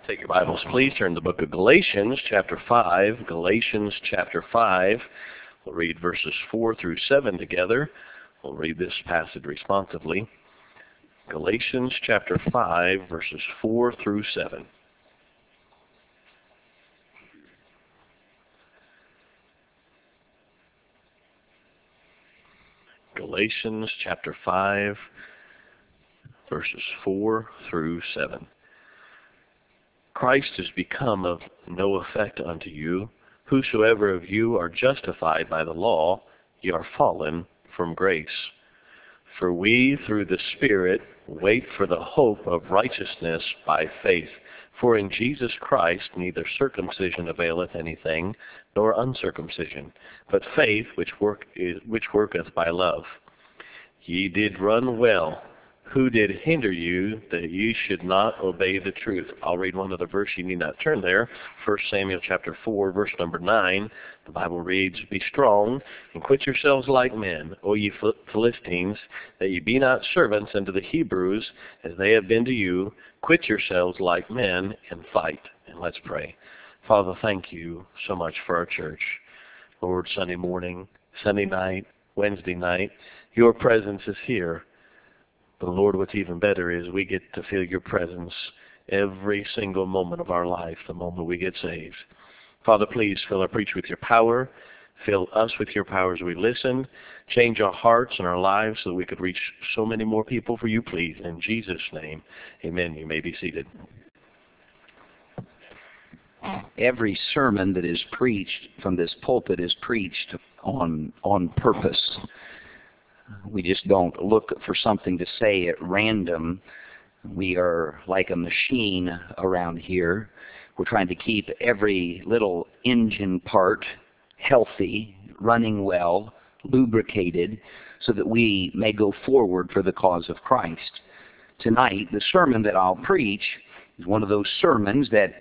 Take your Bibles, please. Turn to the book of Galatians, chapter 5. Galatians, chapter 5. We'll read verses 4 through 7 together. We'll read this passage responsively. Galatians, chapter 5, verses 4 through 7. Galatians, chapter 5, verses 4 through 7. Christ is become of no effect unto you. Whosoever of you are justified by the law, ye are fallen from grace. For we, through the Spirit, wait for the hope of righteousness by faith. For in Jesus Christ neither circumcision availeth anything, nor uncircumcision, but faith which worketh by love. Ye did run well. Who did hinder you that ye should not obey the truth? I'll read one other verse. You need not turn there. 1 Samuel chapter 4, verse number 9. The Bible reads, Be strong, and quit yourselves like men, O ye Philistines, that ye be not servants unto the Hebrews, as they have been to you. Quit yourselves like men, and fight. And let's pray. Father, thank you so much for our church. Lord, Sunday morning, Sunday night, Wednesday night, your presence is here. But Lord, what's even better is we get to feel your presence every single moment of our life, the moment we get saved. Father, please fill our preacher with your power. Fill us with your power as we listen. Change our hearts and our lives so that we could reach so many more people for you, please. In Jesus' name, amen. You may be seated. Every sermon that is preached from this pulpit is preached on purpose. We just don't look for something to say at random. We are like a machine around here. We're trying to keep every little engine part healthy, running well, lubricated, so that we may go forward for the cause of Christ. Tonight, the sermon that I'll preach is one of those sermons that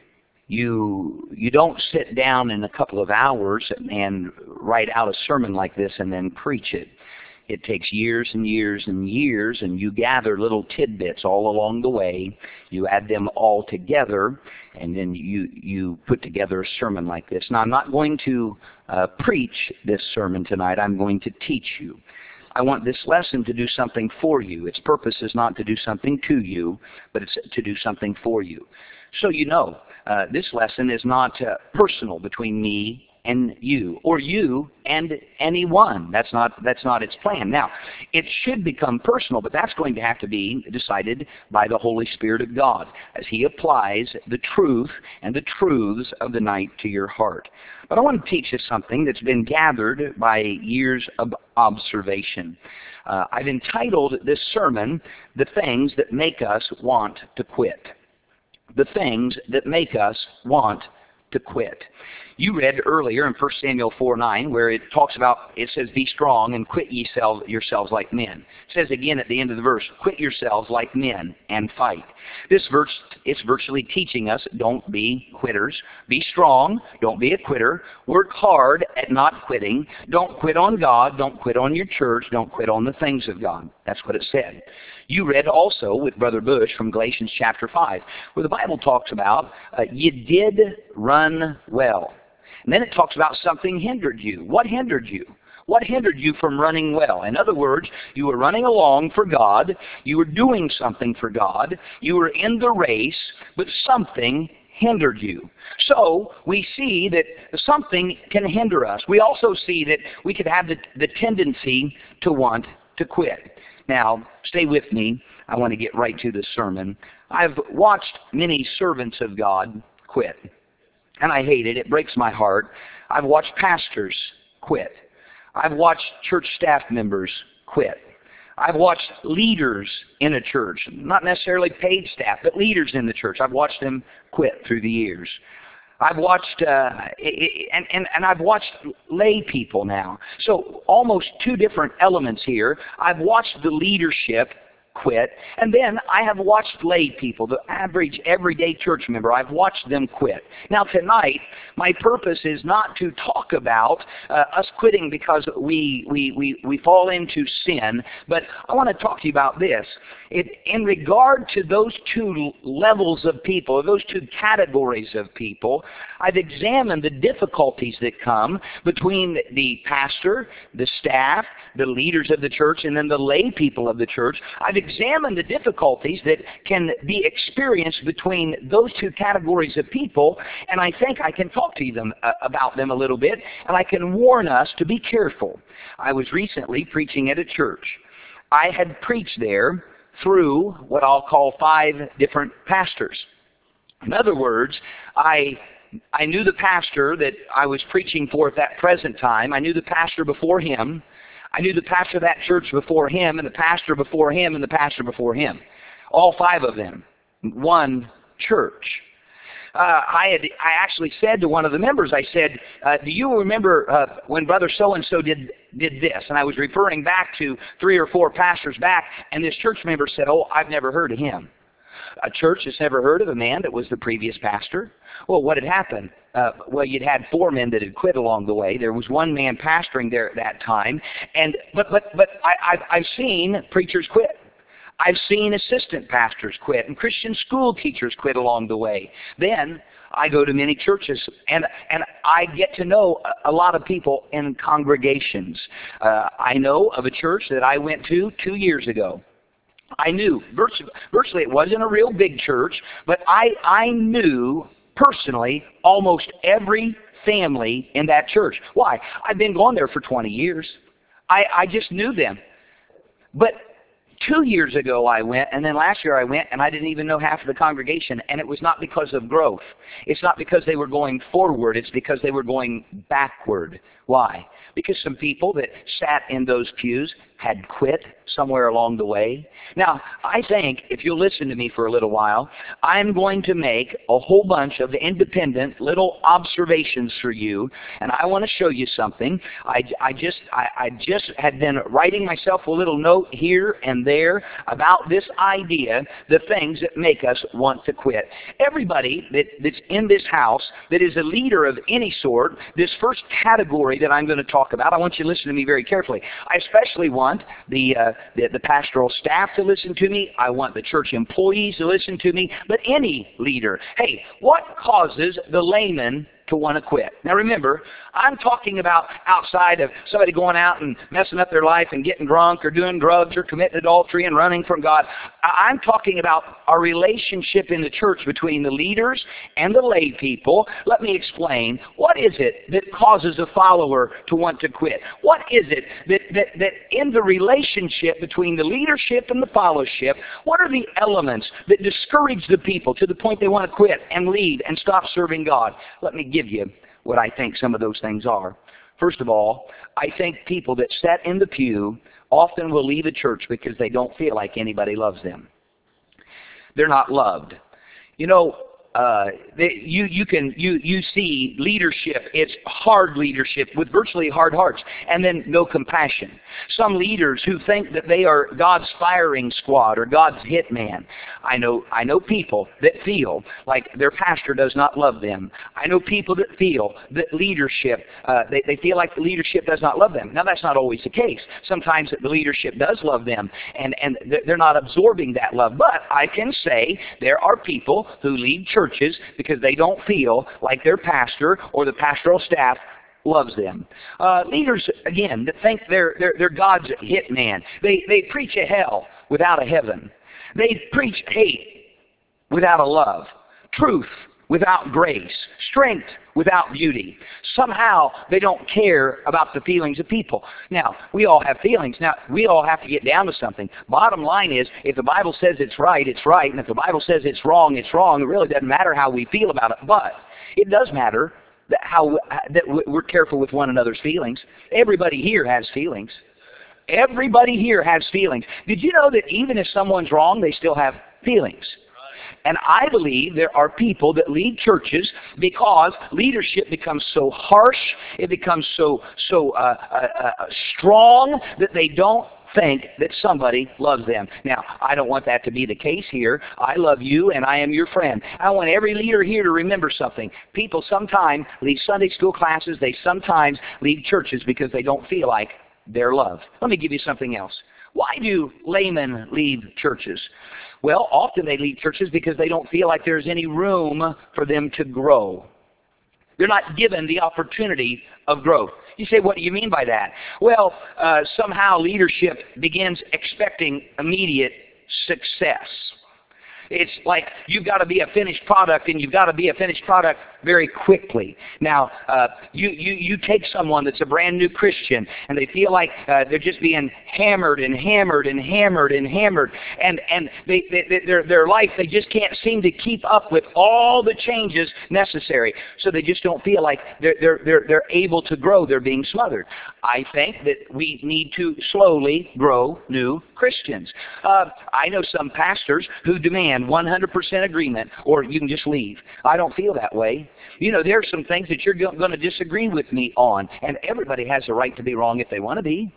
you don't sit down in a couple of hours and write out a sermon like this and then preach it. It takes years and years and years, and you gather little tidbits all along the way. You add them all together, and then you put together a sermon like this. Now, I'm not going to preach this sermon tonight. I'm going to teach you. I want this lesson to do something for you. Its purpose is not to do something to you, but it's to do something for you. So you know, this lesson is not personal between me and you, or you and anyone. That's not its plan. Now, it should become personal, but that's going to have to be decided by the Holy Spirit of God as He applies the truth and the truths of the night to your heart. But I want to teach you something that's been gathered by years of observation. I've entitled this sermon, The Things That Make Us Want to Quit. The things that make us want to quit. You read earlier in 1 Samuel 4:9 where it talks about, it says, Be strong and quit yourselves like men. It says again at the end of the verse, Quit yourselves like men and fight. This verse is virtually teaching us, don't be quitters. Be strong, don't be a quitter. Work hard at not quitting. Don't quit on God, don't quit on your church, don't quit on the things of God. That's what it said. You read also with Brother Bush from Galatians chapter 5, where the Bible talks about, you did run well. And then it talks about something hindered you. What hindered you? What hindered you from running well? In other words, you were running along for God. You were doing something for God. You were in the race, but something hindered you. So we see that something can hinder us. We also see that we could have the tendency to want to quit. Now, stay with me. I want to get right to the sermon. I've watched many servants of God quit. And I hate it. It breaks my heart. I've watched pastors quit. I've watched church staff members quit. I've watched leaders in a church, not necessarily paid staff, but leaders in the church. I've watched them quit through the years. I've watched, and I've watched lay people now. So almost two different elements here. I've watched the leadership quit. And then I have watched lay people, the average everyday church member, I've watched them quit. Now tonight, my purpose is not to talk about us quitting because we fall into sin, but I want to talk to you about this. In regard to those two levels of people, those two categories of people, I've examined the difficulties that come between the pastor, the staff, the leaders of the church, and then the lay people of the church. I've examined the difficulties that can be experienced between those two categories of people, and I think I can talk to them about them a little bit, and I can warn us to be careful. I was recently preaching at a church. I had preached there through what I'll call 5 different pastors. In other words, I knew the pastor that I was preaching for at that present time. I knew the pastor before him. I knew the pastor of that church before him, and the pastor before him, and the pastor before him. All 5 of them. One church. I actually said to one of the members, I said, do you remember when Brother so-and-so did this? And I was referring back to 3 or 4 pastors back, and this church member said, oh, I've never heard of him. A church that's never heard of a man that was the previous pastor? Well, what had happened? Well, you'd had 4 men that had quit along the way. There was 1 man pastoring there at that time. But I've seen preachers quit. I've seen assistant pastors quit and Christian school teachers quit along the way. Then I go to many churches and I get to know a lot of people in congregations. I know of a church that I went to 2 years ago. I knew, virtually it wasn't a real big church, but I knew personally almost every family in that church. Why? I've been going there for 20 years. I just knew them. But 2 years ago I went, and then last year I went, and I didn't even know half of the congregation, and it was not because of growth. It's not because they were going forward, it's because they were going backward. Why? Because some people that sat in those pews had quit somewhere along the way. Now, I think, if you'll listen to me for a little while, I'm going to make a whole bunch of independent little observations for you, and I want to show you something. I just had been writing myself a little note here and there about this idea, the things that make us want to quit. Everybody that's in this house that is a leader of any sort, this first category that I'm going to talk about, I want you to listen to me very carefully. I especially want the pastoral staff to listen to me. I want the church employees to listen to me. But any leader. Hey, what causes the layman to want to quit? Now remember, I'm talking about outside of somebody going out and messing up their life and getting drunk or doing drugs or committing adultery and running from God. I'm talking about our relationship in the church between the leaders and the lay people. Let me explain. What is it that causes a follower to want to quit? What is it that in the relationship between the leadership and the fellowship, what are the elements that discourage the people to the point they want to quit and leave and stop serving God? Let me give you what I think some of those things are. First of all, I think people that sit in the pew often will leave a church because they don't feel like anybody loves them. They're not loved. You know, you see leadership, it's hard leadership with virtually hard hearts, and then no compassion. Some leaders who think that they are God's firing squad or God's hitman. I know people that feel like their pastor does not love them. I know people that feel that leadership, they feel like the leadership does not love them. Now that's not always the case. Sometimes the leadership does love them, and they're not absorbing that love. But I can say there are people who lead churches because they don't feel like their pastor or the pastoral staff loves them. Leaders, again, that think they're God's hitman. They preach a hell without a heaven. They preach hate without a love. Truth without grace. Strength without beauty. Somehow they don't care about the feelings of people. Now, we all have feelings. Now, we all have to get down to something. Bottom line is, if the Bible says it's right, it's right. And if the Bible says it's wrong, it's wrong. It really doesn't matter how we feel about it. But it does matter that we're careful with one another's feelings. Everybody here has feelings. Everybody here has feelings. Did you know that even if someone's wrong, they still have feelings? And I believe there are people that lead churches because leadership becomes so harsh, it becomes so strong that they don't think that somebody loves them. Now, I don't want that to be the case here. I love you and I am your friend. I want every leader here to remember something. People sometimes leave Sunday school classes. They sometimes leave churches because they don't feel like they're loved. Let me give you something else. Why do laymen leave churches? Well, often they leave churches because they don't feel like there's any room for them to grow. They're not given the opportunity of growth. You say, what do you mean by that? Well, somehow leadership begins expecting immediate success. It's like you've got to be a finished product, and you've got to be a finished product very quickly. Now, you take someone that's a brand new Christian, and they feel like they're just being hammered and hammered and hammered and hammered, and their life, they just can't seem to keep up with all the changes necessary. So they just don't feel like they're able to grow. They're being smothered. I think that we need to slowly grow new Christians. I know some pastors who demand 100% agreement, or you can just leave. I don't feel that way. You know, there are some things that you're going to disagree with me on, and everybody has the right to be wrong if they want to be.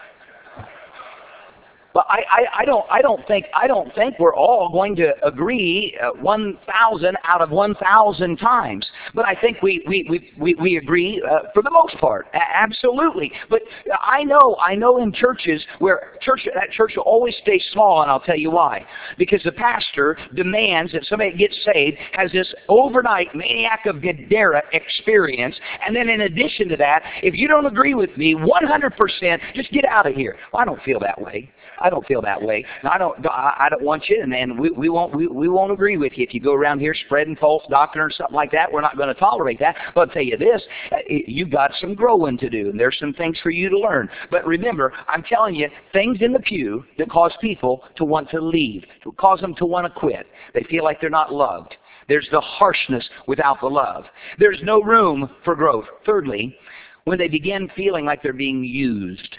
But I don't think we're all going to agree 1,000 out of 1,000 times. But I think we agree for the most part, absolutely. But I know in churches where that church will always stay small, and I'll tell you why. Because the pastor demands that somebody gets saved, has this overnight maniac of Gadara experience, and then in addition to that, if you don't agree with me 100%, just get out of here. Well, I don't feel that way. I don't feel that way. I don't want you, and we won't agree with you if you go around here spreading false doctrine or something like that. We're not going to tolerate that. But I'll tell you this: you've got some growing to do, and there's some things for you to learn. But remember, I'm telling you, things in the pew that cause people to want to leave, to cause them to want to quit. They feel like they're not loved. There's the harshness without the love. There's no room for growth. Thirdly, when they begin feeling like they're being used.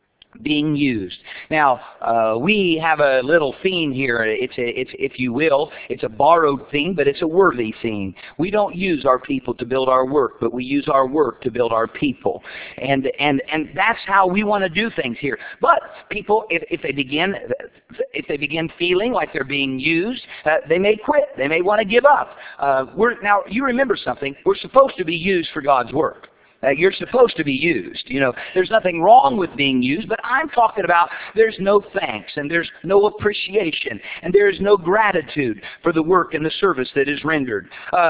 Now, we have a little theme here. It's if you will, it's a borrowed theme, but it's a worthy theme. We don't use our people to build our work, but we use our work to build our people. And that's how we want to do things here. But people, if they begin feeling like they're being used, they may quit. They may want to give up. Now, you remember something. We're supposed to be used for God's work. You're supposed to be used. You know, there's nothing wrong with being used, but I'm talking about there's no thanks, and there's no appreciation, and there's no gratitude for the work and the service that is rendered.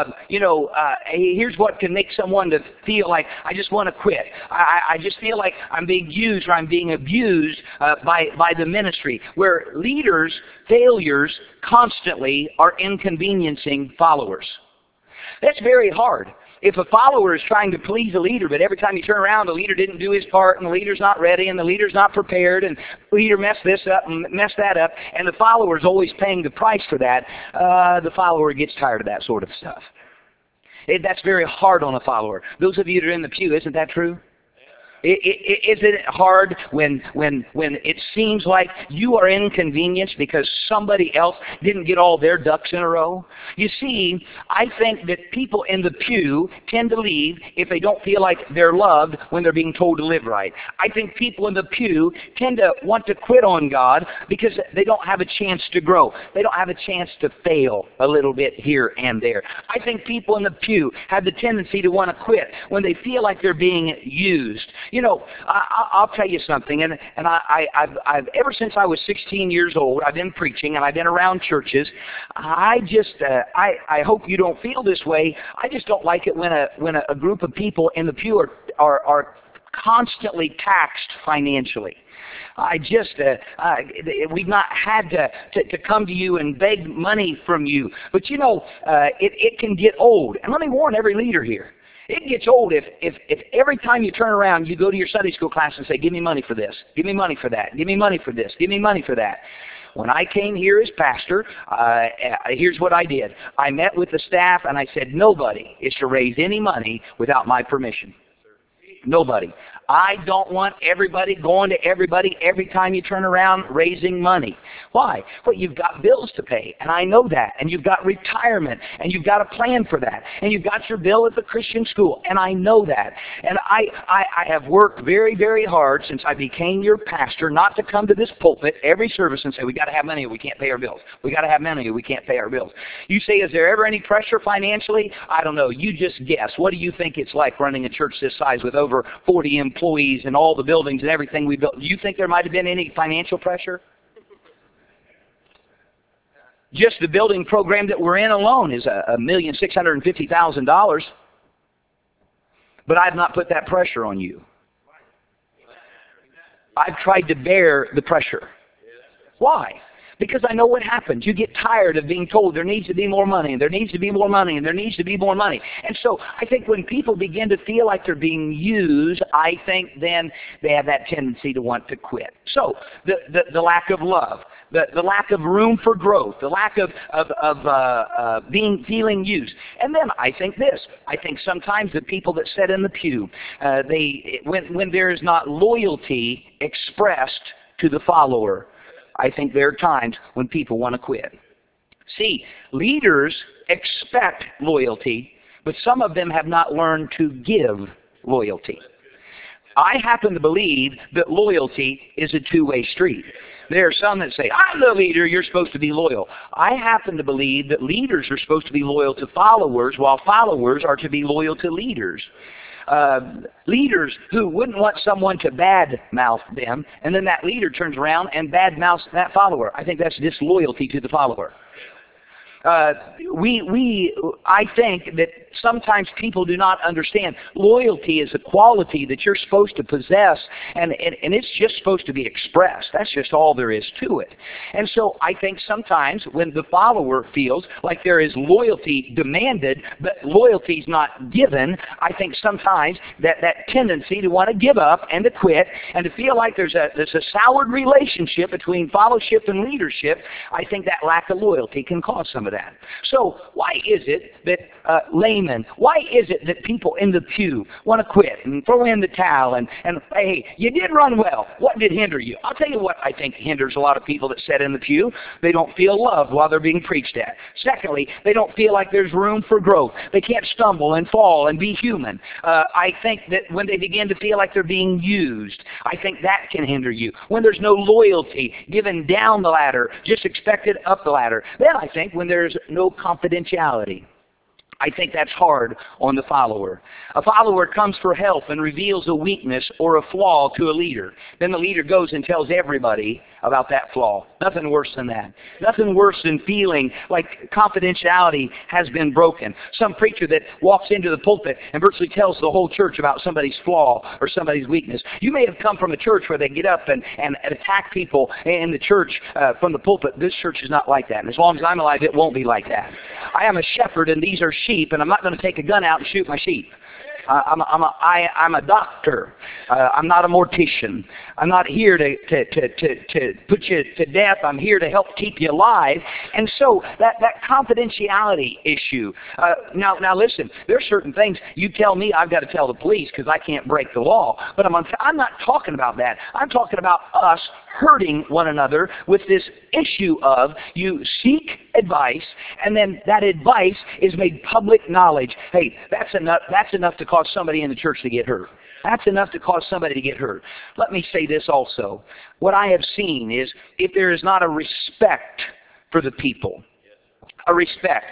Here's what can make someone to feel like, I just want to quit. I just feel like I'm being used or I'm being abused by the ministry, where leaders' failures constantly are inconveniencing followers. That's very hard. If a follower is trying to please a leader, but every time you turn around, the leader didn't do his part, and the leader's not ready, and the leader's not prepared, and the leader messed this up and messed that up, and the follower's always paying the price for that, the follower gets tired of that sort of stuff. That's very hard on a follower. Those of you that are in the pew, isn't that true? Isn't it hard when it seems like you are inconvenienced because somebody else didn't get all their ducks in a row? You see, I think that people in the pew tend to leave if they don't feel like they're loved when they're being told to live right. I think people in the pew tend to want to quit on God because they don't have a chance to grow. They don't have a chance to fail a little bit here and there. I think people in the pew have the tendency to want to quit when they feel like they're being used. You know, I'll tell you something, and I've ever since I was 16 years old, I've been preaching and I've been around churches. I hope you don't feel this way. I just don't like it when a group of people in the pew are constantly taxed financially. We've not had to come to you and beg money from you, but you know, it can get old. And let me warn every leader here. It gets old if every time you turn around, you go to your Sunday school class and say, give me money for this, give me money for that, give me money for this, give me money for that. When I came here as pastor, here's what I did. I met with the staff and I said, nobody is to raise any money without my permission. Nobody. I don't want everybody going to everybody every time you turn around raising money. Why? Well, you've got bills to pay, and I know that, and you've got retirement, and you've got a plan for that, and you've got your bill at the Christian school, and I know that. And I have worked very, very hard since I became your pastor not to come to this pulpit every service and say, we got to have money or we can't pay our bills. We got to have money or we can't pay our bills. You say, is there ever any pressure financially? I don't know. You just guess. What do you think it's like running a church this size with over 40 employees and all the buildings and everything we built? Do you think there might have been any financial pressure? Just the building program that we're in alone is $1,650,000. But I've not put that pressure on you. I've tried to bear the pressure. Why? Because I know what happens. You get tired of being told there needs to be more money, and there needs to be more money, and there needs to be more money. And so I think when people begin to feel like they're being used, I think then they have that tendency to want to quit. So the lack of love, the lack of room for growth, the lack of feeling used. And then I think this. I think sometimes the people that sit in the pew, when there is not loyalty expressed to the follower, I think there are times when people want to quit. See, leaders expect loyalty, but some of them have not learned to give loyalty. I happen to believe that loyalty is a two-way street. There are some that say, I'm the leader, you're supposed to be loyal. I happen to believe that leaders are supposed to be loyal to followers, while followers are to be loyal to leaders. Leaders who wouldn't want someone to bad-mouth them, and then that leader turns around and bad-mouths that follower. I think that's disloyalty to the follower. I think that sometimes people do not understand loyalty is a quality that you're supposed to possess, and it's just supposed to be expressed. That's just all there is to it. And so I think sometimes when the follower feels like there is loyalty demanded, but loyalty is not given, I think sometimes that tendency to want to give up and to quit and to feel like there's a soured relationship between fellowship and leadership, I think that lack of loyalty can cause some of that. So why is it that laymen, why is it that people in the pew want to quit and throw in the towel and hey, you did run well. What did hinder you? I'll tell you what I think hinders a lot of people that sit in the pew. They don't feel loved while they're being preached at. Secondly, they don't feel like there's room for growth. They can't stumble and fall and be human. I think that when they begin to feel like they're being used, I think that can hinder you. When there's no loyalty given down the ladder, just expected up the ladder. Then I think when there's no confidentiality, I think that's hard on the follower. A follower comes for help and reveals a weakness or a flaw to a leader. Then the leader goes and tells everybody about that flaw. Nothing worse than that. Nothing worse than feeling like confidentiality has been broken. Some preacher that walks into the pulpit and virtually tells the whole church about somebody's flaw or somebody's weakness. You may have come from a church where they get up and attack people in the church from the pulpit. This church is not like that. And as long as I'm alive, it won't be like that. I am a shepherd and these are sheep, and I'm not going to take a gun out and shoot my sheep. I'm a doctor. I'm not a mortician. I'm not here to put you to death. I'm here to help keep you alive. And so that confidentiality issue. Now listen, there are certain things you tell me I've got to tell the police because I can't break the law. But I'm not talking about that. I'm talking about us hurting one another with this issue of you seek advice, and then that advice is made public knowledge. Hey, that's enough to cause somebody in the church to get hurt. That's enough to cause somebody to get hurt. Let me say this also. What I have seen is if there is not a respect for the people, a respect,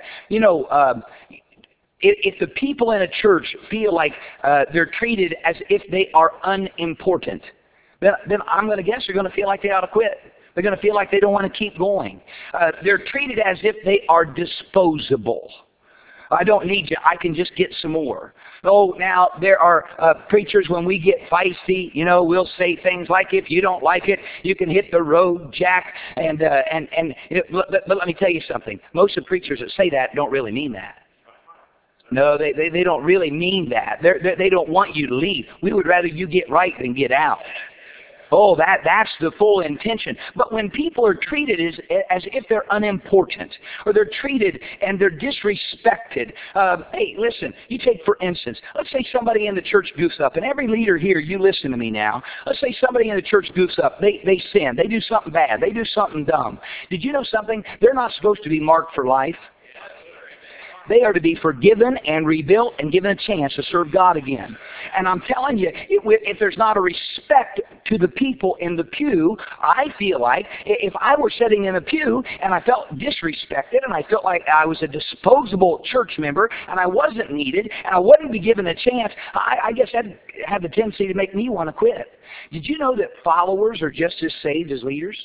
if the people in a church feel like they're treated as if they are unimportant, then I'm going to guess they're going to feel like they ought to quit. They're going to feel like they don't want to keep going. They're treated as if they are disposable. I don't need you. I can just get some more. Oh, now there are preachers when we get feisty, we'll say things like, if you don't like it, you can hit the road, Jack. But let me tell you something. Most of the preachers that say that don't really mean that. No, they don't really mean that. They don't want you to leave. We would rather you get right than get out. Oh, that's the full intention. But when people are treated as if they're unimportant, or they're treated and they're disrespected. Hey, listen, you take for instance, let's say somebody in the church goofs up, and every leader here, you listen to me now. Let's say somebody in the church goofs up. They sin. They do something bad. They do something dumb. Did you know something? They're not supposed to be marked for life. They are to be forgiven and rebuilt and given a chance to serve God again. And I'm telling you, if there's not a respect to the people in the pew, I feel like if I were sitting in a pew and I felt disrespected and I felt like I was a disposable church member and I wasn't needed and I wouldn't be given a chance, I guess that had the tendency to make me want to quit. Did you know that followers are just as saved as leaders?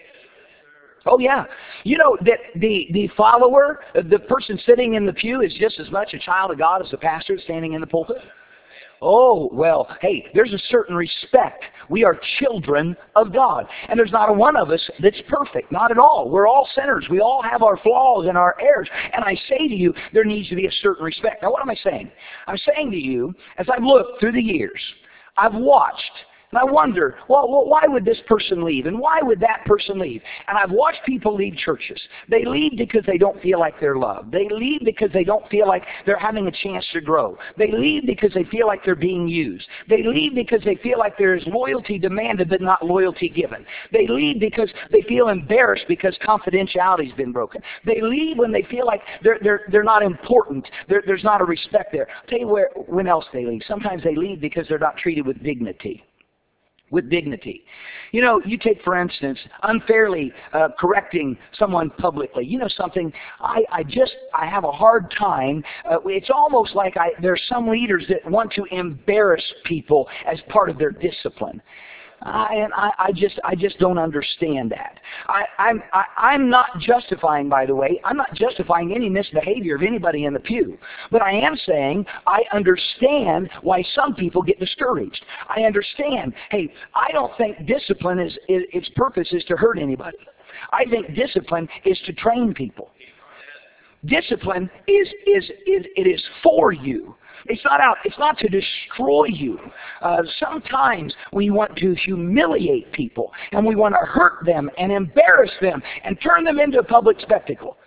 Oh, yeah. You know that the follower, the person sitting in the pew is just as much a child of God as the pastor standing in the pulpit? Oh, well, hey, there's a certain respect. We are children of God. And there's not a one of us that's perfect. Not at all. We're all sinners. We all have our flaws and our errors. And I say to you, there needs to be a certain respect. Now, what am I saying? I'm saying to you, as I've looked through the years, I've watched, and I wonder, well, why would this person leave? And why would that person leave? And I've watched people leave churches. They leave because they don't feel like they're loved. They leave because they don't feel like they're having a chance to grow. They leave because they feel like they're being used. They leave because they feel like there is loyalty demanded but not loyalty given. They leave because they feel embarrassed because confidentiality's been broken. They leave when they feel like they're not important. There's not a respect there. I'll tell you when else they leave. Sometimes they leave because they're not treated with dignity. With dignity. You know, you take, for instance, unfairly correcting someone publicly. You know something, I have a hard time. It's almost like there's some leaders that want to embarrass people as part of their discipline. I just don't understand that. I'm not justifying, by the way, I'm not justifying any misbehavior of anybody in the pew. But I am saying I understand why some people get discouraged. I understand, hey, I don't think discipline its purpose is to hurt anybody. I think discipline is to train people. Discipline is for you. It's not to destroy you. Sometimes we want to humiliate people, and we want to hurt them and embarrass them and turn them into a public spectacle.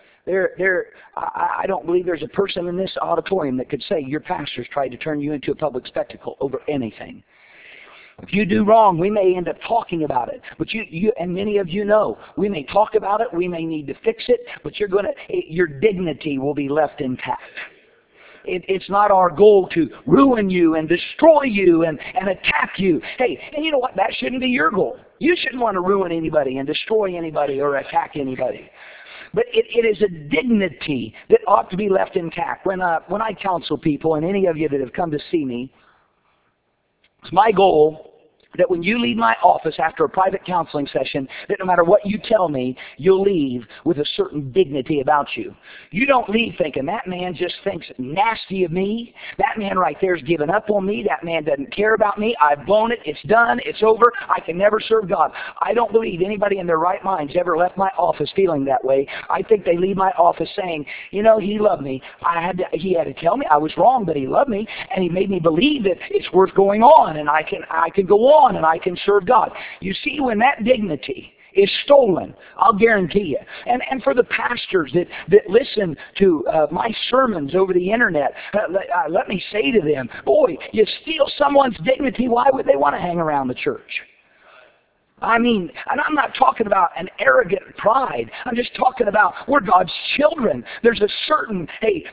I don't believe there's a person in this auditorium that could say your pastor's tried to turn you into a public spectacle over anything. If you do wrong, we may end up talking about it. But you and many of you know, we may talk about it, we may need to fix it, but your dignity will be left intact. It's not our goal to ruin you and destroy you and attack you. Hey, and you know what? That shouldn't be your goal. You shouldn't want to ruin anybody and destroy anybody or attack anybody. But it is a dignity that ought to be left intact. When I counsel people, and any of you that have come to see me, it's my goal that when you leave my office after a private counseling session, that no matter what you tell me, you'll leave with a certain dignity about you. You don't leave thinking, that man just thinks nasty of me. That man right there's given up on me. That man doesn't care about me. I've blown it. It's done. It's over. I can never serve God. I don't believe anybody in their right mind's ever left my office feeling that way. I think they leave my office saying, you know, he loved me. He had to tell me I was wrong, but he loved me, and he made me believe that it's worth going on, and I can go on. And I can serve God. You see, when that dignity is stolen, I'll guarantee you. And for the pastors that listen to my sermons over the internet, let me say to them, boy, you steal someone's dignity, why would they want to hang around the church? I mean, and I'm not talking about an arrogant pride. I'm just talking about we're God's children. There's a certain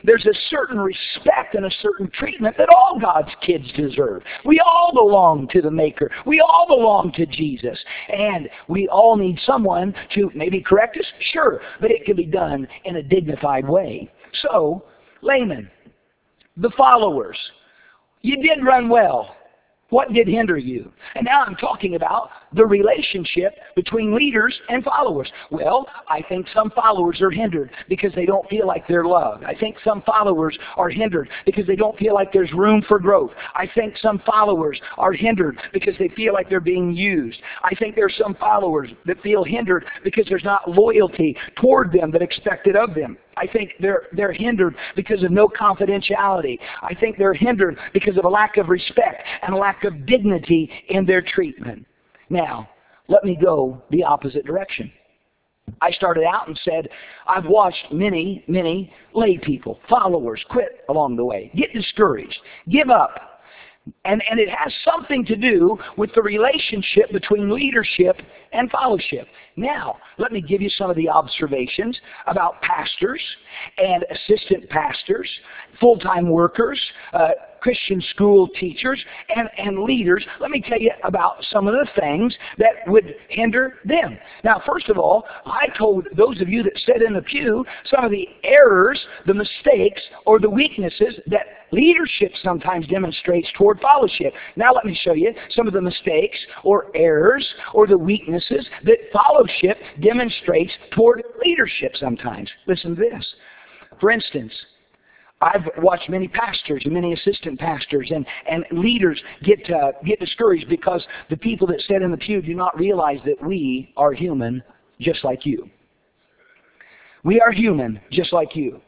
respect and a certain treatment that all God's kids deserve. We all belong to the Maker. We all belong to Jesus. And we all need someone to maybe correct us, sure, but it can be done in a dignified way. So, layman, the followers, you did run well. What did hinder you? And now I'm talking about the relationship between leaders and followers. Well, I think some followers are hindered because they don't feel like they're loved. I think some followers are hindered because they don't feel like there's room for growth. I think some followers are hindered because they feel like they're being used. I think there's some followers that feel hindered because there's not loyalty toward them that expected of them. I think they're hindered because of no confidentiality. I think they're hindered because of a lack of respect and a lack of dignity in their treatment. Now, let me go the opposite direction. I started out and said, I've watched many, many lay people, followers, quit along the way, get discouraged, give up. And it has something to do with the relationship between leadership and fellowship. Now, let me give you some of the observations about pastors and assistant pastors, full-time workers, Christian school teachers, and leaders. Let me tell you about some of the things that would hinder them. Now, first of all, I told those of you that sit in the pew some of the errors, the mistakes, or the weaknesses that leadership sometimes demonstrates toward fellowship. Now let me show you some of the mistakes or errors or the weaknesses that fellowship demonstrates toward leadership sometimes. Listen to this. For instance, I've watched many pastors and many assistant pastors and leaders get discouraged because the people that sit in the pew do not realize that we are human just like you. We are human just like you.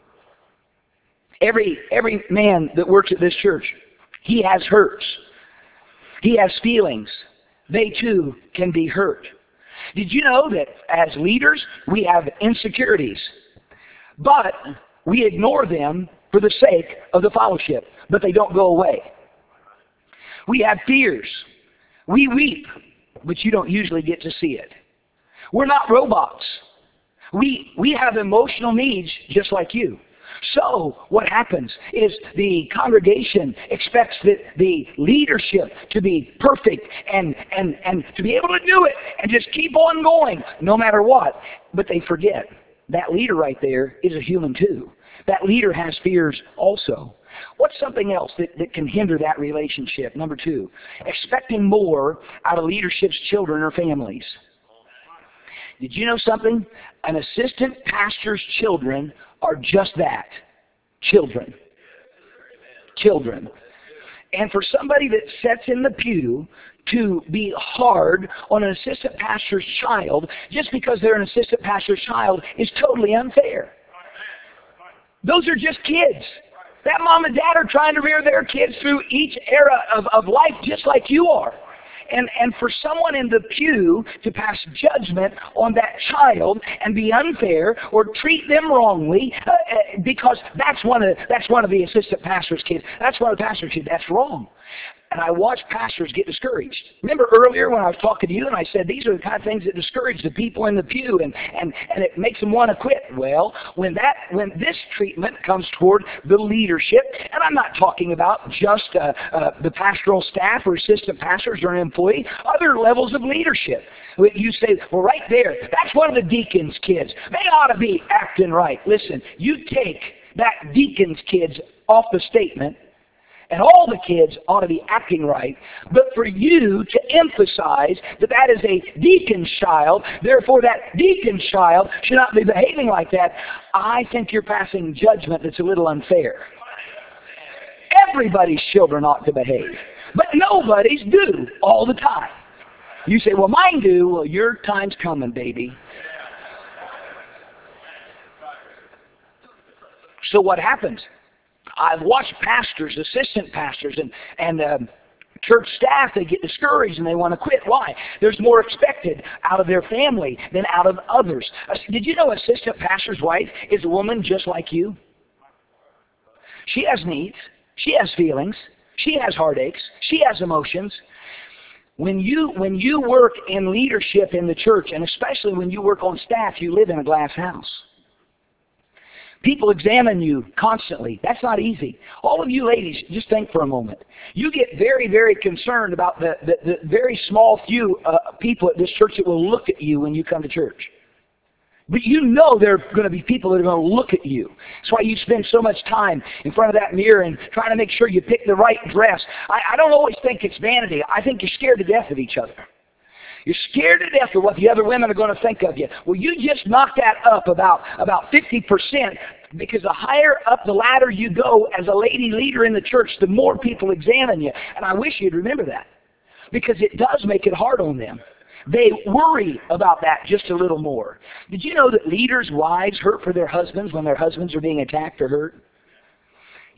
Every man that works at this church, he has hurts. He has feelings. They too can be hurt. Did you know that as leaders, we have insecurities, but we ignore them for the sake of the fellowship, but they don't go away. We have fears. We weep, but you don't usually get to see it. We're not robots. We have emotional needs just like you. So what happens is the congregation expects the leadership to be perfect and to be able to do it and just keep on going no matter what. But they forget that leader right there is a human too. That leader has fears also. What's something else that can hinder that relationship? Number 2, expecting more out of leadership's children or families. Did you know something? An assistant pastor's children are just that. Children. Children. And for somebody that sits in the pew to be hard on an assistant pastor's child just because they're an assistant pastor's child is totally unfair. Those are just kids. That mom and dad are trying to rear their kids through each era of life just like you are. And for someone in the pew to pass judgment on that child and be unfair or treat them wrongly because that's one of the assistant pastor's kids. That's one of the pastor's kids. That's wrong. And I watch pastors get discouraged. Remember earlier when I was talking to you and I said these are the kind of things that discourage the people in the pew and it makes them want to quit. Well, when this treatment comes toward the leadership, and I'm not talking about just the pastoral staff or assistant pastors or an employee, other levels of leadership. You say, well, right there, that's one of the deacon's kids. They ought to be acting right. Listen, you take that deacon's kids off the statement, and all the kids ought to be acting right. But for you to emphasize that is a deacon's child, therefore that deacon's child should not be behaving like that, I think you're passing judgment that's a little unfair. Everybody's children ought to behave, but nobody's do all the time. You say, well, mine do. Well, your time's coming, baby. So what happens? I've watched pastors, assistant pastors, and church staff, they get discouraged and they want to quit. Why? There's more expected out of their family than out of others. Did you know assistant pastor's wife is a woman just like you? She has needs. She has feelings. She has heartaches. She has emotions. When you work in leadership in the church, and especially when you work on staff, you live in a glass house. People examine you constantly. That's not easy. All of you ladies, just think for a moment. You get very, very concerned about the very small few people at this church that will look at you when you come to church. But you know there are going to be people that are going to look at you. That's why you spend so much time in front of that mirror and trying to make sure you pick the right dress. I don't always think it's vanity. I think you're scared to death of each other. You're scared to death of what the other women are going to think of you. Well, you just knock that up about 50%, because the higher up the ladder you go as a lady leader in the church, the more people examine you. And I wish you'd remember that, because it does make it hard on them. They worry about that just a little more. Did you know that leaders' wives hurt for their husbands when their husbands are being attacked or hurt?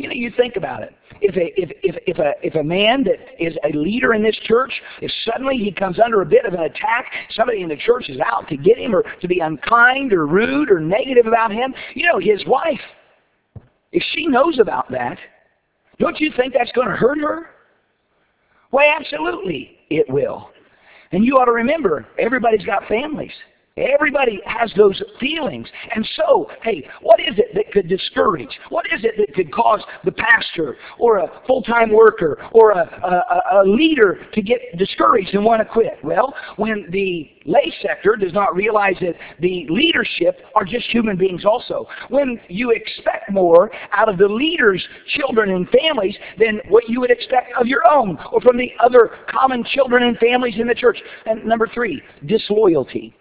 You know, you think about it. If a man that is a leader in this church, if suddenly he comes under a bit of an attack, somebody in the church is out to get him or to be unkind or rude or negative about him, you know, his wife, if she knows about that, don't you think that's going to hurt her? Why, absolutely it will. And you ought to remember, everybody's got families. Everybody has those feelings. And so, hey, what is it that could discourage? What is it that could cause the pastor or a full-time worker or a leader to get discouraged and want to quit? Well, when the lay sector does not realize that the leadership are just human beings also. When you expect more out of the leaders' children and families than what you would expect of your own or from the other common children and families in the church. And number 3, disloyalty.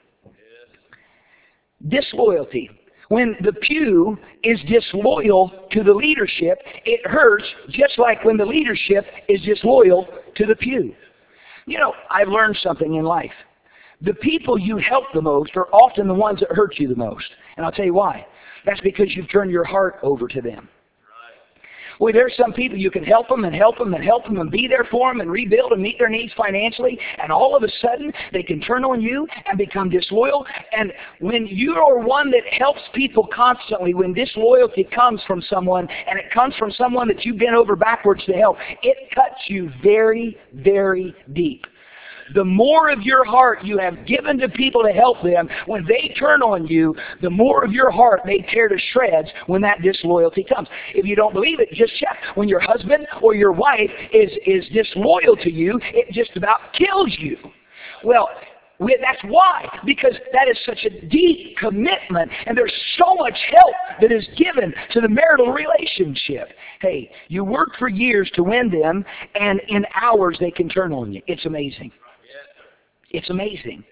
Disloyalty. When the pew is disloyal to the leadership, it hurts just like when the leadership is disloyal to the pew. You know, I've learned something in life. The people you help the most are often the ones that hurt you the most. And I'll tell you why. That's because you've turned your heart over to them. Well, there's some people you can help them and help them and help them and be there for them and rebuild and meet their needs financially, and all of a sudden they can turn on you and become disloyal. And when you are one that helps people constantly, when disloyalty comes from someone and it comes from someone that you've bent over backwards to help, it cuts you very, very deep. The more of your heart you have given to people to help them, when they turn on you, the more of your heart they tear to shreds when that disloyalty comes. If you don't believe it, just check. When your husband or your wife is disloyal to you, it just about kills you. Well, that's why, because that is such a deep commitment, and there's so much help that is given to the marital relationship. Hey, you work for years to win them, and in hours they can turn on you. It's amazing. It's amazing.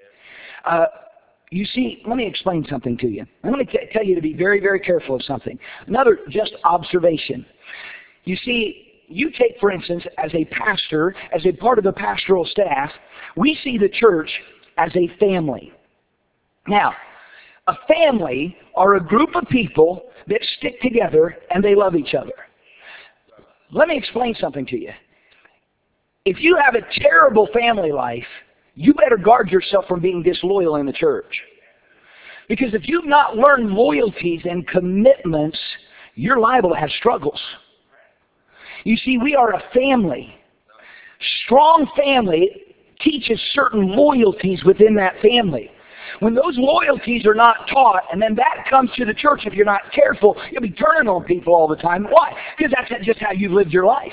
You see, let me explain something to you. I'm going to tell you to be very, very careful of something. Another just observation. You see, you take, for instance, as a pastor, as a part of the pastoral staff, we see the church as a family. Now, a family are a group of people that stick together and they love each other. Let me explain something to you. If you have a terrible family life, you better guard yourself from being disloyal in the church. Because if you've not learned loyalties and commitments, you're liable to have struggles. You see, we are a family. Strong family teaches certain loyalties within that family. When those loyalties are not taught, and then that comes to the church, if you're not careful, you'll be turning on people all the time. Why? Because that's just how you've lived your life.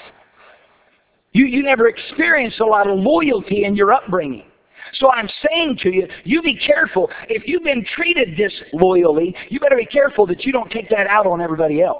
You never experienced a lot of loyalty in your upbringing. So I'm saying to you, you be careful. If you've been treated disloyally, you better be careful that you don't take that out on everybody else.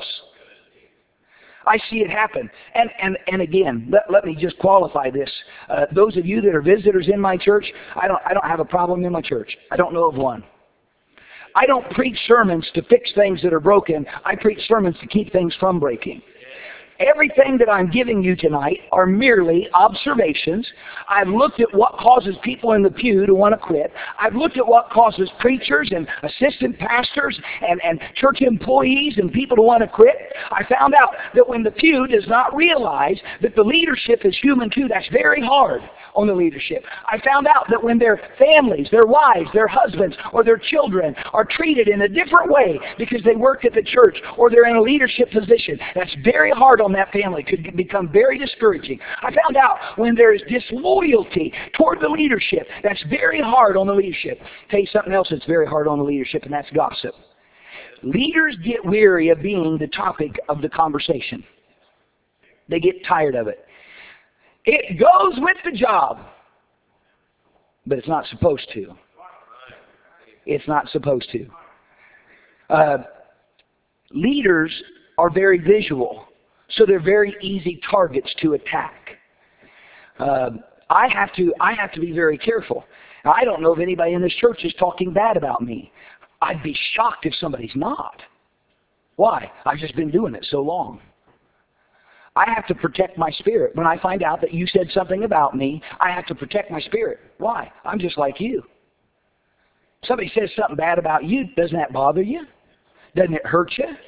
I see it happen. And again, let me just qualify this. Those of you that are visitors in my church, I don't have a problem in my church. I don't know of one. I don't preach sermons to fix things that are broken. I preach sermons to keep things from breaking. Everything that I'm giving you tonight are merely observations. I've looked at what causes people in the pew to want to quit. I've looked at what causes preachers and assistant pastors and church employees and people to want to quit. I found out that when the pew does not realize that the leadership is human too, that's very hard on the leadership. I found out that when their families, their wives, their husbands, or their children are treated in a different way because they work at the church or they're in a leadership position, that's very hard on that family. It could become very discouraging. I found out when there is disloyalty toward the leadership, that's very hard on the leadership. I'll tell you something else that's very hard on the leadership, and that's gossip. Leaders get weary of being the topic of the conversation. They get tired of it. It goes with the job, but it's not supposed to. It's not supposed to. Leaders are very visual, so they're very easy targets to attack. I have to be very careful. Now, I don't know if anybody in this church is talking bad about me. I'd be shocked if somebody's not. Why? I've just been doing it so long. I have to protect my spirit. When I find out that you said something about me, I have to protect my spirit. Why? I'm just like you. Somebody says something bad about you, doesn't that bother you? Doesn't it hurt you?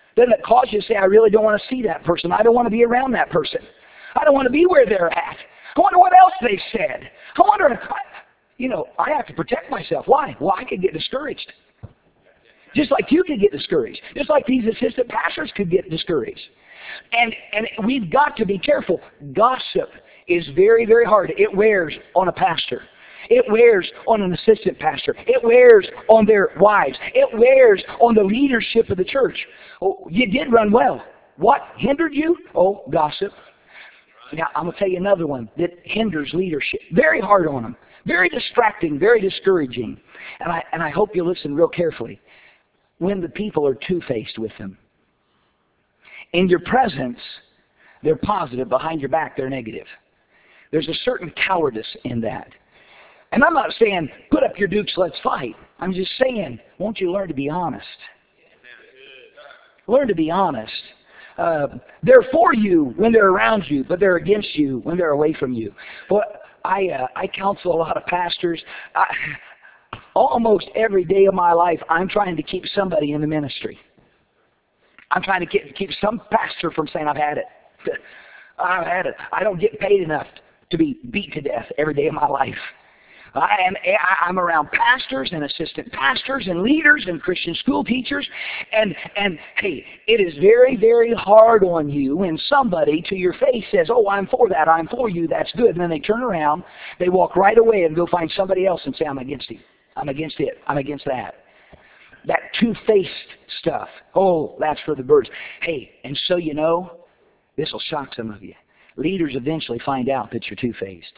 Doesn't it cause you to say, I really don't want to see that person. I don't want to be around that person. I don't want to be where they're at. I wonder what else they've said. I wonder, I have to protect myself. Why? Well, I could get discouraged. Just like you could get discouraged. Just like these assistant pastors could get discouraged. And we've got to be careful. Gossip is very, very hard. It wears on a pastor. It wears on an assistant pastor. It wears on their wives. It wears on the leadership of the church. Oh, you did run well. What hindered you? Oh, gossip. Now, I'm going to tell you another one that hinders leadership. Very hard on them. Very distracting, very discouraging. And I hope you listen real carefully. When the people are two-faced with them. In your presence, they're positive. Behind your back, they're negative. There's a certain cowardice in that. And I'm not saying, put up your dukes, let's fight. I'm just saying, won't you learn to be honest? Learn to be honest. They're for you when they're around you, but they're against you when they're away from you. But I counsel a lot of pastors. Almost every day of my life, I'm trying to keep somebody in the ministry. I'm trying to keep some pastor from saying, I've had it. I've had it. I don't get paid enough to be beat to death every day of my life. I'm around pastors and assistant pastors and leaders and Christian school teachers. And hey, it is very, very hard on you when somebody to your face says, oh, I'm for that, I'm for you, that's good. And then they turn around, they walk right away and go find somebody else and say, I'm against him, I'm against it, I'm against that. That two-faced stuff, oh, that's for the birds. Hey, and so you know, this will shock some of you. Leaders eventually find out that you're two-faced.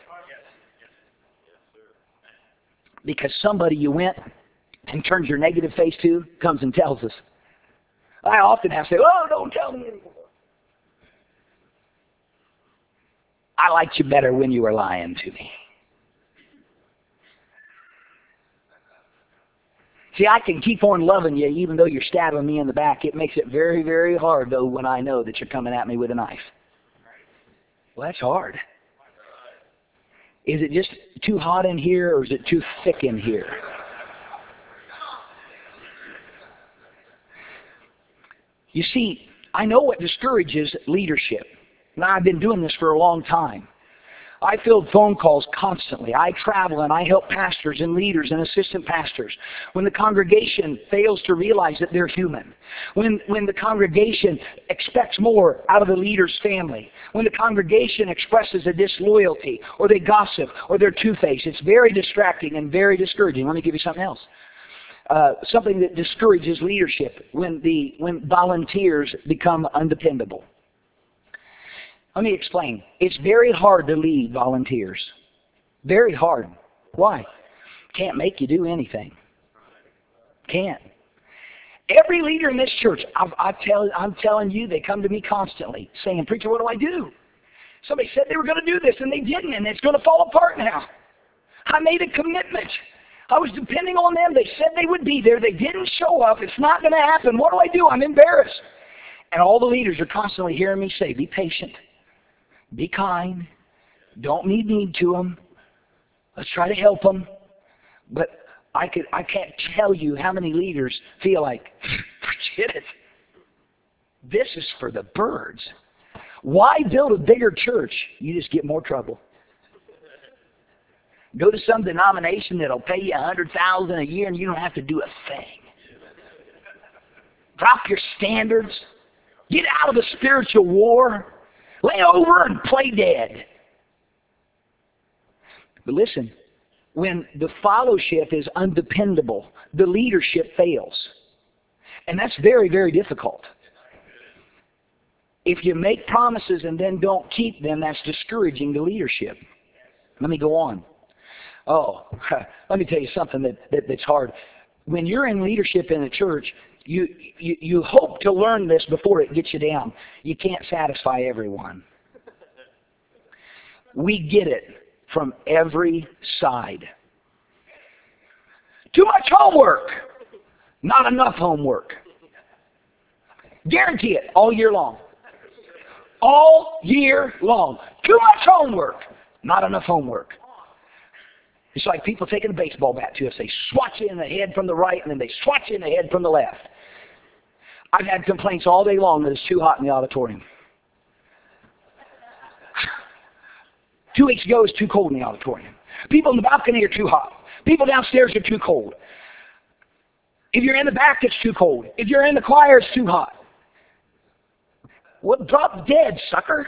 Because somebody you went and turned your negative face to comes and tells us. I often have to say, oh, don't tell me anymore. I liked you better when you were lying to me. See, I can keep on loving you even though you're stabbing me in the back. It makes it very, very hard, though, when I know that you're coming at me with a knife. Well, that's hard. Is it just too hot in here, or is it too thick in here? You see, I know what discourages leadership. Now, I've been doing this for a long time. I field phone calls constantly. I travel and I help pastors and leaders and assistant pastors. When the congregation fails to realize that they're human. When the congregation expects more out of the leader's family. When the congregation expresses a disloyalty or they gossip or they're two-faced. It's very distracting and very discouraging. Let me give you something else. Something that discourages leadership when volunteers become undependable. Let me explain. It's very hard to lead volunteers. Very hard. Why? Can't make you do anything. Can't. Every leader in this church, I'm telling you, they come to me constantly saying, preacher, what do I do? Somebody said they were going to do this and they didn't, and it's going to fall apart now. I made a commitment. I was depending on them. They said they would be there. They didn't show up. It's not going to happen. What do I do? I'm embarrassed. And all the leaders are constantly hearing me say, be patient. Be kind. Don't be mean to them. Let's try to help them. But I can't tell you how many leaders feel like, forget it. This is for the birds. Why build a bigger church? You just get more trouble. Go to some denomination that'll pay you $100,000 a year and you don't have to do a thing. Drop your standards. Get out of the spiritual war. Lay over and play dead. But listen, when the fellowship is undependable, the leadership fails. And that's very, very difficult. If you make promises and then don't keep them, that's discouraging the leadership. Let me go on. Oh, let me tell you something that's hard. When you're in leadership in a church, you hope to learn this before it gets you down. You can't satisfy everyone. We get it from every side. Too much homework. Not enough homework. Guarantee it all year long. All year long. Too much homework. Not enough homework. It's like people taking a baseball bat to us. They swat you in the head from the right and then they swat you in the head from the left. I've had complaints all day long that it's too hot in the auditorium. 2 weeks ago, it was too cold in the auditorium. People in the balcony are too hot. People downstairs are too cold. If you're in the back, it's too cold. If you're in the choir, it's too hot. Well, drop dead, sucker.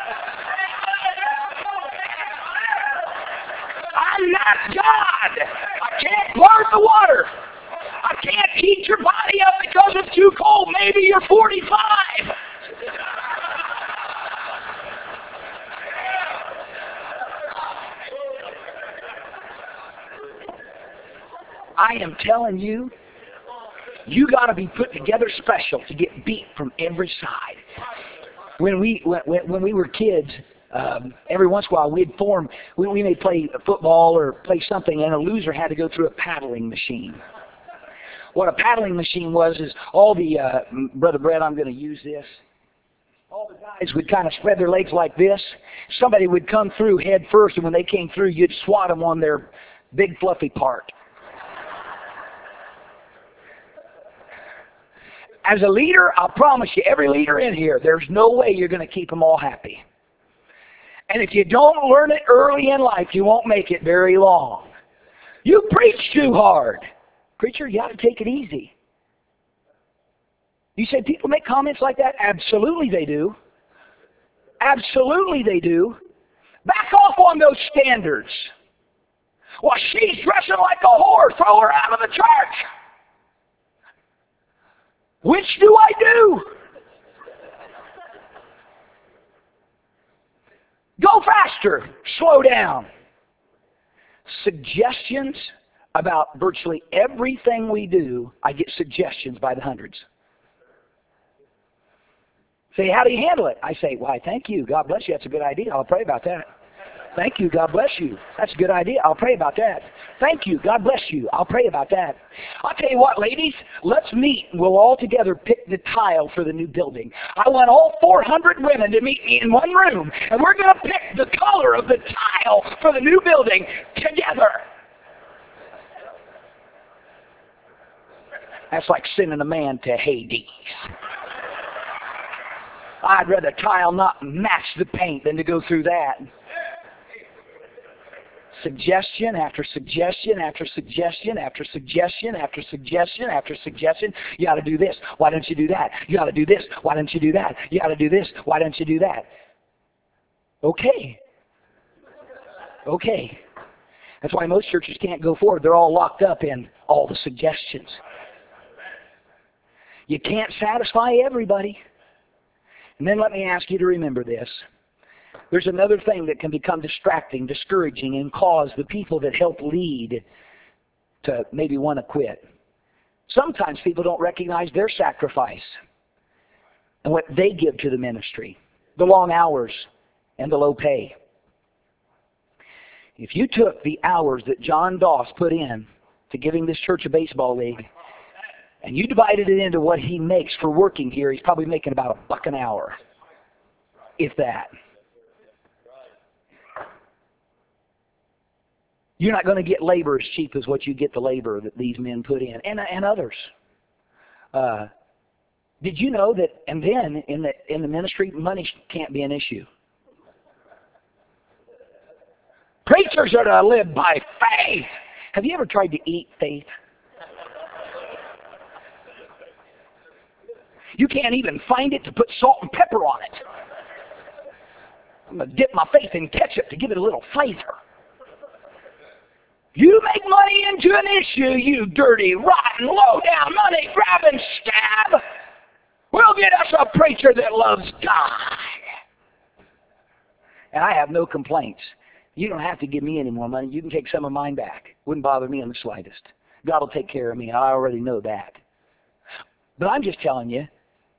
I'm not God. I can't part the water. I can't heat your body up because it's too cold. Maybe you're 45. I am telling you, you got to be put together special to get beat from every side. When we were kids, every once in a while we'd form. We may play football or play something, and a loser had to go through a paddling machine. What a paddling machine was is all the Brother Brett, I'm going to use this. All the guys would kind of spread their legs like this. Somebody would come through head first, and when they came through, you'd swat them on their big fluffy part. As a leader, I'll promise you, every leader in here, there's no way you're going to keep them all happy. And if you don't learn it early in life, you won't make it very long. You preach too hard. Preacher, you got to take it easy. You say people make comments like that? Absolutely they do. Absolutely they do. Back off on those standards. Well, she's dressing like a whore. Throw her out of the church. Which do I do? Go faster. Slow down. Suggestions about virtually everything we do, I get suggestions by the hundreds. Say, how do you handle it? I say, why, thank you. God bless you. That's a good idea. I'll pray about that. Thank you. God bless you. That's a good idea. I'll pray about that. Thank you. God bless you. I'll pray about that. I'll tell you what, ladies, let's meet. We'll all together pick the tile for the new building. I want all 400 women to meet me in one room, and we're going to pick the color of the tile for the new building together. That's like sending a man to Hades. I'd rather tile not match the paint than to go through that. Suggestion after suggestion after suggestion after suggestion after suggestion after suggestion. You ought to do this. Why don't you do that? You ought to do this. Why don't you do that? You ought to do this. Why don't you do that? Okay. Okay. That's why most churches can't go forward. They're all locked up in all the suggestions. You can't satisfy everybody. And then let me ask you to remember this. There's another thing that can become distracting, discouraging, and cause the people that help lead to maybe want to quit. Sometimes people don't recognize their sacrifice and what they give to the ministry, the long hours and the low pay. If you took the hours that John Doss put in to giving this church a baseball league, and you divided it into what he makes for working here, he's probably making about $1 an hour, if that. You're not going to get labor as cheap as what you get the labor that these men put in, and others. Did you know that? And then in the ministry, money can't be an issue. Preachers are to live by faith. Have you ever tried to eat faith? You can't even find it to put salt and pepper on it. I'm going to dip my faith in ketchup to give it a little flavor. You make money into an issue, you dirty, rotten, low-down, money-grabbing scab. We'll get us a preacher that loves God. And I have no complaints. You don't have to give me any more money. You can take some of mine back. Wouldn't bother me in the slightest. God will take care of me. I already know that. But I'm just telling you,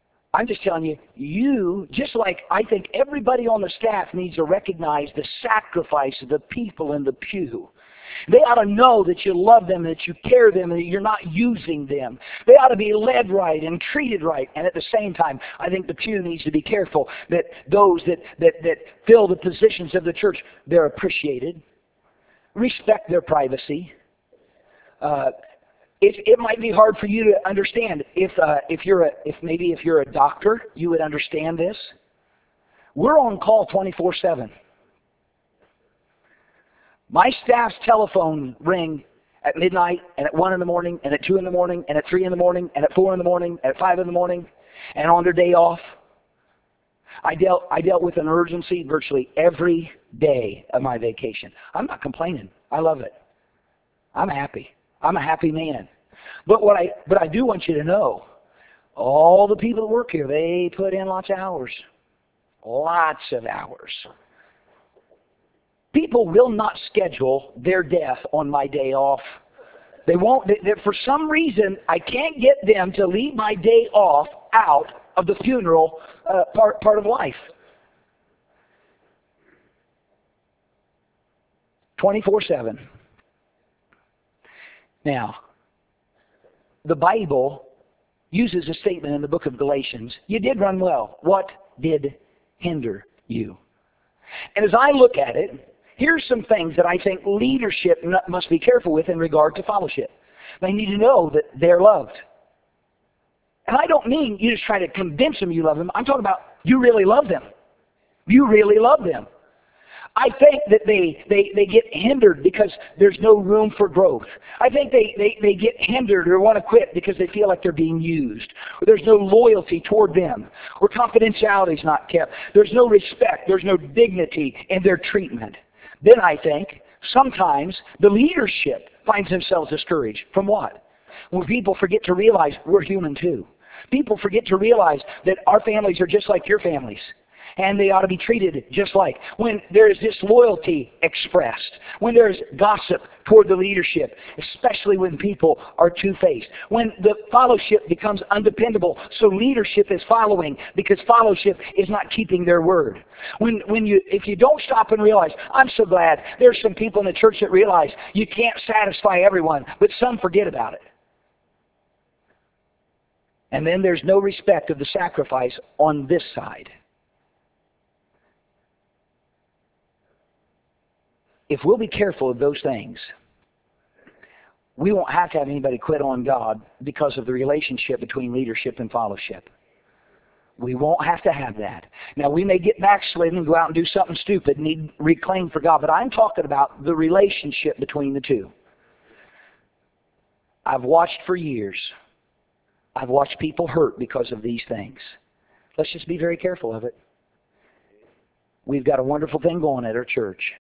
you, just like I think everybody on the staff needs to recognize the sacrifice of the people in the pew. They ought to know that you love them, that you care them, and that you're not using them. They ought to be led right and treated right. And at the same time, I think the pew needs to be careful that those that fill the positions of the church, they're appreciated. Respect their privacy. It might be hard for you to understand. If you're a doctor, you would understand this. We're on call 24/7. My staff's telephone ring at midnight, and at 1 in the morning, and at 2 in the morning, and at 3 in the morning, and at 4 in the morning, and at 5 in the morning, and on their day off. I dealt with an urgency virtually every day of my vacation. I'm not complaining. I love it. I'm happy. I'm a happy man. But I do want you to know, all the people that work here, they put in lots of hours. Lots of hours. People will not schedule their death on my day off. They won't. For some reason, I can't get them to leave my day off out of the funeral part of life. 24/7. Now, the Bible uses a statement in the book of Galatians. You did run well. What did hinder you? And as I look at it, here's some things that I think leadership must be careful with in regard to fellowship. They need to know that they're loved. And I don't mean you just try to convince them you love them. I'm talking about you really love them. You really love them. I think that they get hindered because there's no room for growth. I think they get hindered or want to quit because they feel like they're being used. Or there's no loyalty toward them. Or confidentiality is not kept. There's no respect. There's no dignity in their treatment. Then I think sometimes the leadership finds themselves discouraged. From what? When people forget to realize we're human too. People forget to realize that our families are just like your families. And they ought to be treated just like. When there is disloyalty expressed. When there is gossip toward the leadership. Especially when people are two-faced. When the fellowship becomes undependable. So leadership is following because fellowship is not keeping their word. If you don't stop and realize, I'm so glad there's some people in the church that realize you can't satisfy everyone. But some forget about it. And then there's no respect of the sacrifice on this side. If we'll be careful of those things, we won't have to have anybody quit on God because of the relationship between leadership and fellowship. We won't have to have that. Now, we may get backslidden and go out and do something stupid and need reclaim for God, but I'm talking about the relationship between the two. I've watched for years. I've watched people hurt because of these things. Let's just be very careful of it. We've got a wonderful thing going at our church.